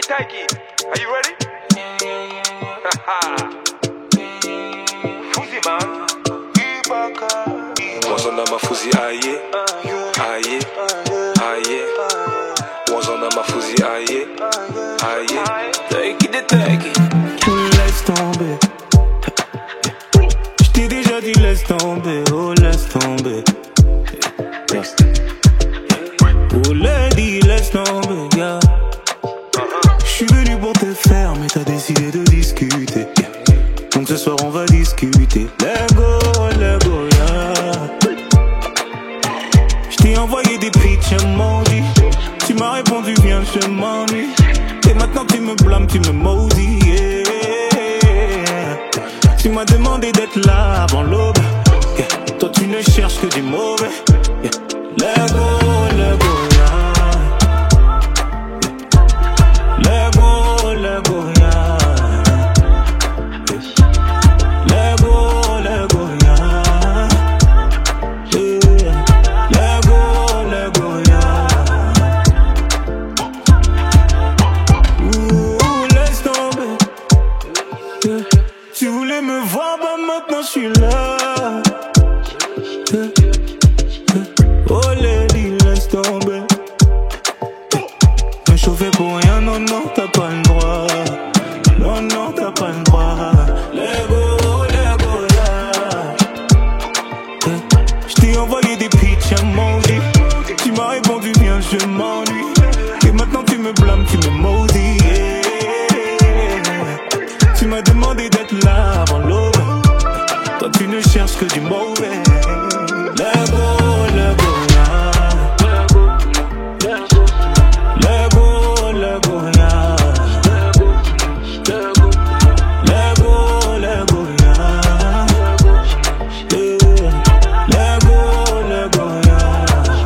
Taiki, are you ready? Fuzi man. Wazona mafuzi aye, aye, aye. Wazona mafuzi aye, aye. Taiki. Laisse tomber. J't'ai déjà dit laisse tomber, oh laisse tomber. Oh lady, laisse tomber, yeah. J'suis venu pour te faire, mais t'as décidé de discuter. Donc ce soir on va discuter. Let go, yeah. J't'ai envoyé des pitchs emojis. Tu m'as répondu viens, je m'ennuie. Et maintenant tu me blâmes, tu me maudis, yeah. Tu m'as demandé d'être là avant l'aube, yeah. Toi tu ne cherches que du mauvais, yeah. Let go, yeah. Let go, yeah. Let go, yeah. Let go, yeah. Ouh, laisse tomber, yeah. Tu voulais me voir, bah maintenant je suis là, yeah. Oh lady, laisse tomber. Me chauffer pour rien, non, t'as pas le droit. Non, t'as pas le droit. Let go, yeah. J't'ai envoyé des pitchs emojis. Tu m'as répondu bien, je m'ennuie. Et maintenant tu me blâmes, tu me maudis, yeah. Tu m'as demandé d'être là avant l'aube. Toi tu ne cherches que du mauvais. Let go, yeah. Let go, yeah. Let go, yeah. Let go, yeah.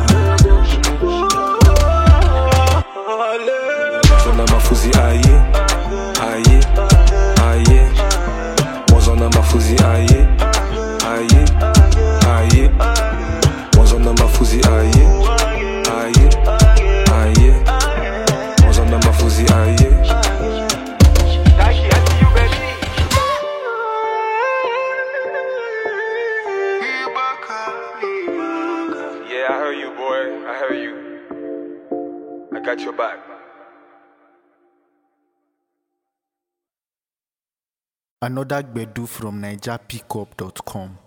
Wazona mafuzi aye, aye, aye. Wazona mafuzi aye, aye, aye. Wazona mafuzi aye, aye, aye. Wazona mafuzi aye. Taiki, I see you, baby. Yeah, I heard you, boy. I heard you. I got your back. Another Gbedu from NigerPickup.com.